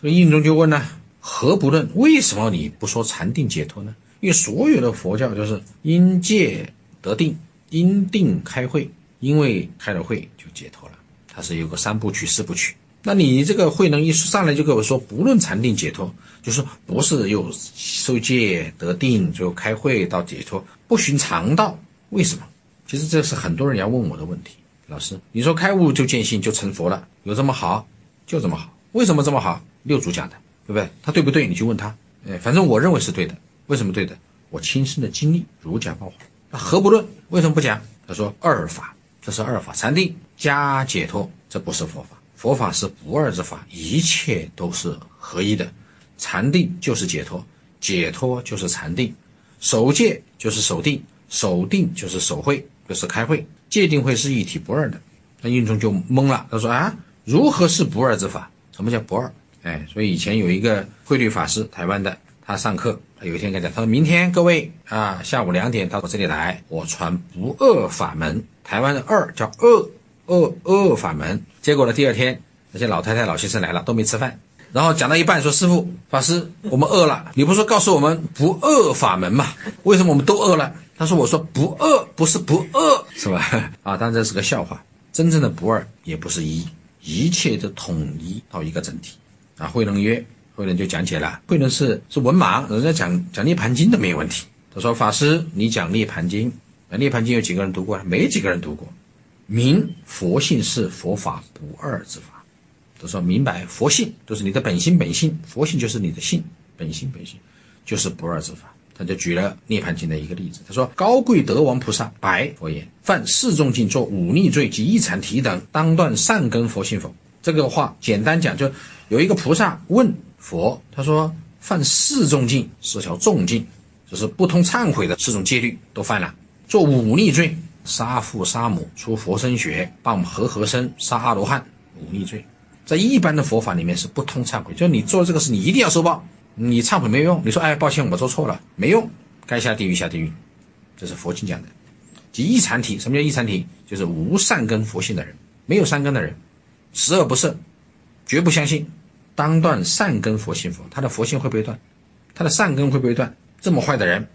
所以印宗就问呢，何不论？为什么你不说禅定解脱呢？因为所有的佛教就是因戒得定，因定开慧，因为开了慧就解脱了，它是有个三部曲四部曲。那你这个慧能一上来就跟我说不论禅定解脱，就是不是有受戒得定最后开慧到解脱，不循常道，为什么？其实这是很多人要问我的问题。老师，你说开悟就见性就成佛了，有这么好？就这么好。为什么这么好？六祖讲的，对不对？他对不对？你去问他。反正我认为是对的。为什么对的？我亲身的经历，儒家报化。那何不论？为什么不讲？他说二法，这是二法，禅定加解脱，这不是佛法。佛法是不二之法，一切都是合一的。禅定就是解脱，解脱就是禅定，守戒就是守定，守定就是守慧，就是开慧，戒定慧是一体不二的。那印宗就懵了，他说啊，如何是不二之法？什么叫不二？所以以前有一个慧律法师，台湾的，他上课，他有一天跟他讲，他说明天各位下午2点到我这里来，我传不二法门。台湾的二叫二法门。结果呢，第二天那些老太太老先生来了，都没吃饭，然后讲到一半说，师父法师，我们饿了，你不是说告诉我们不二法门吗？为什么我们都饿了？他说，我说不二不是不饿，是吧？当然这是个笑话，真正的不二也不是一切的统一到一个整体。慧能曰，慧能就讲解了，慧能是文盲，人家讲涅盘经都没有问题。他说，法师你讲涅盘经，涅盘经有几个人读过？没几个人读过。明佛性是佛法不二之法。他说明白佛性就是你的本性，佛性就是你的性，本性就是不二之法。他就举了涅盘经的一个例子，他说高贵德王菩萨白佛言，犯四重禁作五逆罪及一禅体等，当断善根佛性否？这个话简单讲，就有一个菩萨问佛，他说犯四重禁，4条重禁，就是不通忏悔的4种戒律都犯了，做五逆罪，杀父杀母，出佛身血，谤和身，杀阿罗汉，五逆罪。在一般的佛法里面是不通忏悔，就是你做这个事你一定要受报，你忏悔没有用，你说抱歉我做错了没用，该下地狱下地狱，这是佛经讲的。即一禅体，什么叫一禅体？就是无善根佛性的人，没有善根的人，十恶不赦，绝不相信，当断善根佛性否？他的佛性会不会断？他的善根会不会断？这么坏的人，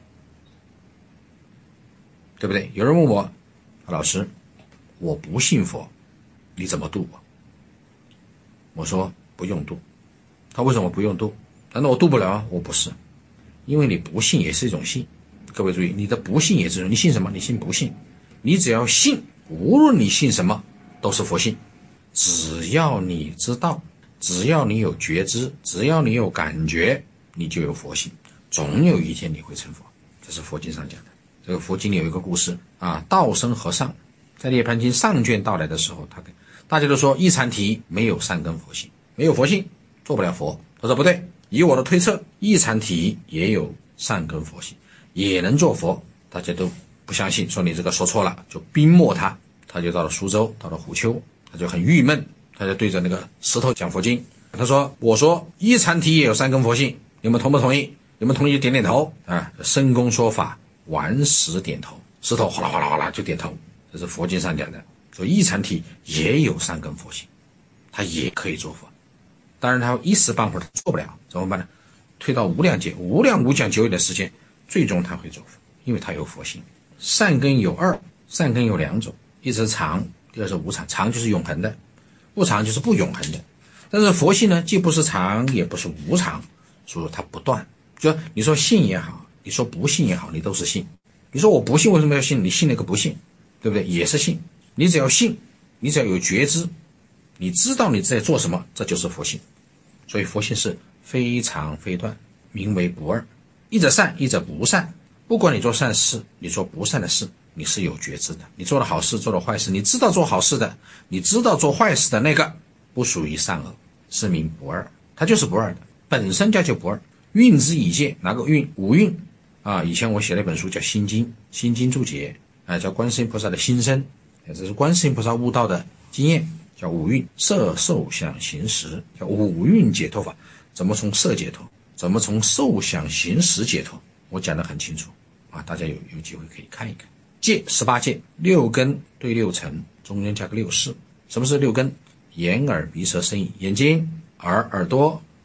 对不对？有人问我，老师，我不信佛，你怎么度我？我说不用度。他为什么不用度？难道我度不了？我不是，因为你不信也是一种信。各位注意，你的不信也是一种，你信什么？你信不信？你只要信，无论你信什么都是佛性。只要你知道，只要你有觉知，只要你有感觉，你就有佛性，总有一天你会成佛。这是佛经上讲的。这个佛经里有一个故事道生和尚在涅盘经上卷到来的时候，大家都说一禅体没有善根佛性，没有佛性做不了佛。他说不对，以我的推测，一禅体也有善根佛性，也能做佛。大家都不相信，说你这个说错了，就冰没他。他就到了苏州，到了虎丘，他就很郁闷，他就对着那个石头讲佛经。他说，我说一禅体也有善根佛性，你们同不同意？你们同意就点点头深公说法，顽石点头，石头哗啦哗啦哗啦就点头。这是佛经上讲的，说一禅体也有善根佛性，他也可以做佛。当然他一时半会儿做不了，怎么办呢？推到无量劫，无量无讲久远的时间，最终他会做佛，因为他有佛性。善根有二，善根有2种，一是常，第二是无常。常就是永恒的，不常就是不永恒的。但是佛性呢，既不是常也不是无常，所以它不断。就你说信也好，你说不信也好，你都是信。你说我不信，为什么要信？你信那个不信，对不对？也是信。你只要信，你只要有觉知，你知道你在做什么，这就是佛性。所以佛性是非常非断，名为不二。一者善，一者不善。不管你做善事，你做不善的事，你是有觉知的。你做了好事，做了坏事，你知道做好事的，你知道做坏事的那个不属于善恶，是名不二。它就是不二的，本身叫不二。运之以戒，哪个运？五蕴以前我写了一本书叫《心经》，《心经注解》叫观世音菩萨的心声，这是观世音菩萨悟道的经验，叫五蕴：色、受、想、行、识，叫五蕴解脱法。怎么从色解脱？怎么从受、想、行、识解脱？我讲得很清楚大家有机会可以看一看。戒18戒，6根对6尘，中间加个6识。什么是6根？眼、耳、鼻、舌、身、意。眼睛、耳朵、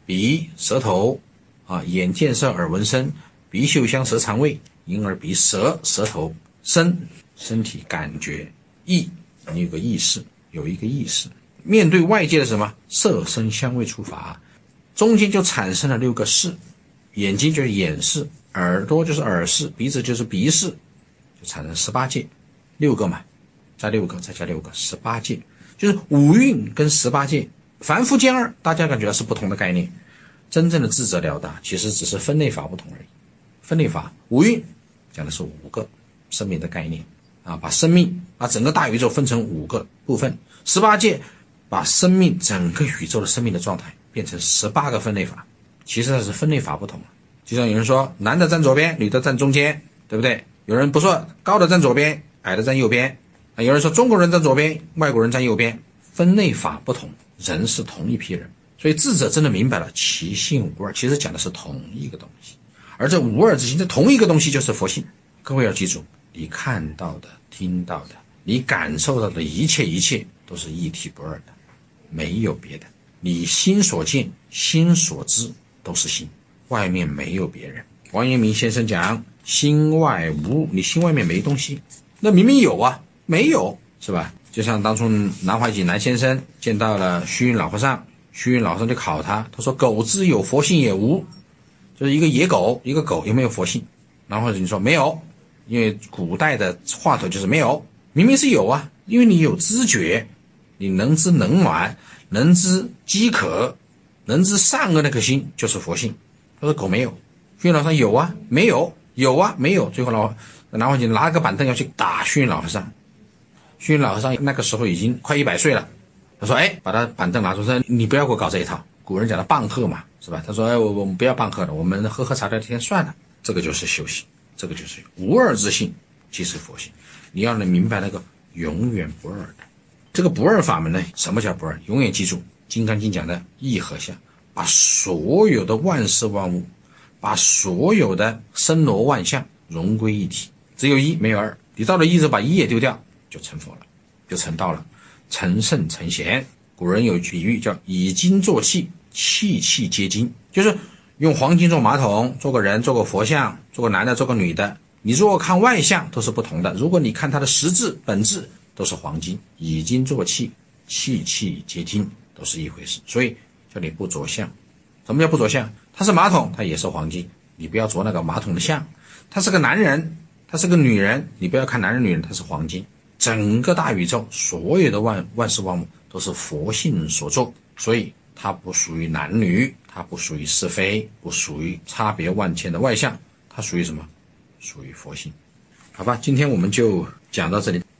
鼻、舌头眼见色耳闻声，鼻嗅香舌尝味，因而鼻舌头身，身体感觉意，你有个意识，面对外界的什么色声香味触法，中间就产生了6个识，眼睛就是眼识，耳朵就是耳识，鼻子就是鼻识，就产生18界，6个嘛，加6个，再加6个，18界，就是五蕴跟18界，凡夫兼二，大家感觉到是不同的概念，真正的智者了达，其实只是分类法不同而已。分类法，五蕴讲的是5个生命的概念把整个大宇宙分成5个部分，18界把生命整个宇宙的生命的状态变成18个分类法，其实它是分类法不同。就像有人说男的站左边，女的站中间，对不对？有人不说高的站左边，矮的站右边，有人说中国人站左边，外国人站右边，分类法不同，人是同一批人。所以智者真的明白了其性无二，其实讲的是同一个东西，而这无二之心，这同一个东西就是佛性。各位要记住，你看到的、听到的、你感受到的一切都是一体不二的，没有别的。你心所见、心所知都是心，外面没有别人。王阳明先生讲心外无物，你心外面没东西，那明明有啊，没有是吧？就像当初南怀瑾南先生见到了虚云老和尚，虚云老和尚就考他，他说狗之有佛性也无，就是一个野狗一个狗有没有佛性？南怀瑾说没有，因为古代的话头就是没有，明明是有啊，因为你有知觉，你能知冷暖，能知饥渴，能知善恶那颗心就是佛性。他说狗没有，虚云老和尚有啊，没有，有啊，没有。最后南怀瑾拿个板凳要去打虚云老和尚，虚云老和尚那个时候已经快100岁了，他说把他板凳拿出，说你不要给我搞这一套，古人讲的棒喝嘛，是吧？他说我们不要棒喝了，我们喝茶聊天算了。这个就是修行，这个就是无二之性即是佛性。你要能明白那个永远不二的这个不二法门呢，什么叫不二？永远记住金刚经讲的义和相，把所有的万事万物，把所有的森罗万象融归一体，只有一没有二。你到了一，就把一也丢掉，就成佛了，就成道了，成圣成贤。古人有比喻叫以金做器，器器皆金，就是用黄金做马桶，做个人，做个佛像，做个男的，做个女的。你如果看外相都是不同的，如果你看它的实质本质都是黄金，以金做器，器器皆金，都是一回事。所以叫你不着相。什么叫不着相？它是马桶，它也是黄金，你不要着那个马桶的相。它是个男人，它是个女人，你不要看男人女人，它是黄金。整个大宇宙所有的万事万物都是佛性所作，所以它不属于男女，它不属于是非，不属于差别万千的外相，它属于什么？属于佛性。好吧，今天我们就讲到这里。